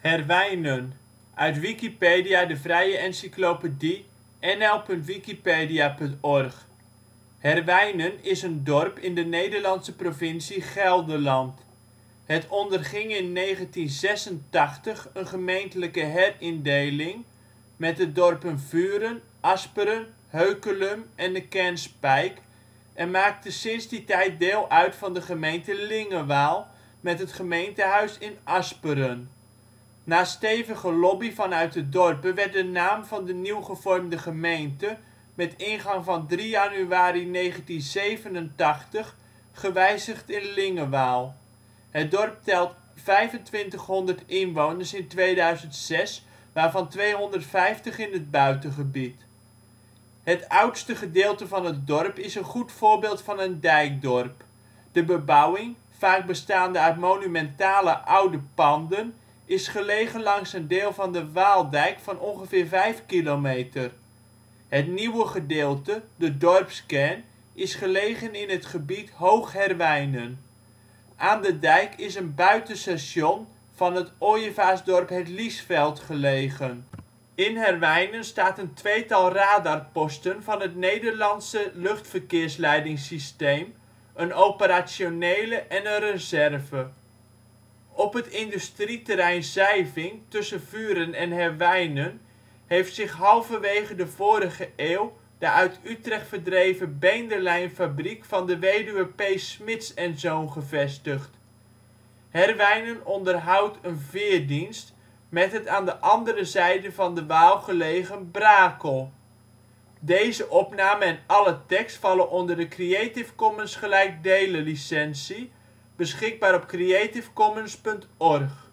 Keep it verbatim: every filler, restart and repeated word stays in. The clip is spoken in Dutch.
Herwijnen, uit Wikipedia, de vrije encyclopedie. N L punt wikipedia punt org. Herwijnen is een dorp in de Nederlandse provincie Gelderland. Het onderging in negentien zesentachtig een gemeentelijke herindeling met de dorpen Vuren, Asperen, Heukelum en de kern Spijk en maakte sinds die tijd deel uit van de gemeente Lingewaal, met het gemeentehuis in Asperen. Na stevige lobby vanuit de dorpen werd de naam van de nieuw gevormde gemeente met ingang van drie januari negentien zevenentachtig gewijzigd in Lingewaal. Het dorp telt vijfentwintighonderd inwoners (2006), waarvan tweehonderdvijftig in het buitengebied. Het oudste gedeelte van het dorp is een goed voorbeeld van een dijkdorp. De bebouwing, vaak bestaande uit monumentale oude panden, is gelegen langs een deel van de Waaldijk van ongeveer vijf kilometer. Het nieuwe gedeelte, de dorpskern, is gelegen in het gebied Hoog Herwijnen. Aan de dijk is een buitenstation van het ooievaarsdorp Het Liesveld gelegen. In Herwijnen staat een tweetal radarposten van het Nederlandse Luchtverkeersleidingssysteem, een operationele en een reserve. Op het industrieterrein Zeiving tussen Vuren en Herwijnen heeft zich halverwege de vorige eeuw de uit Utrecht verdreven beenderlijmfabriek van de weduwe P. Smits en Zoon gevestigd. Herwijnen onderhoudt een veerdienst met het aan de andere zijde van de Waal gelegen Brakel. Deze opname en alle tekst vallen onder de Creative Commons gelijkdelen licentie, beschikbaar op creativecommons punt org